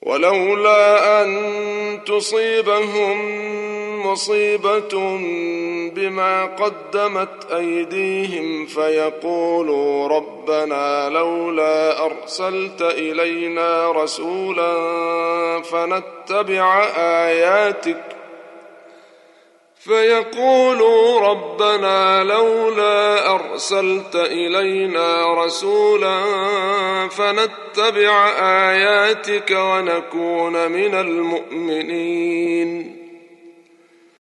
ولولا أن تصيبهم مصيبة بما قدمت أيديهم فيقولوا ربنا لولا أرسلت إلينا رسولا فنتبع آياتك ونكون من المؤمنين.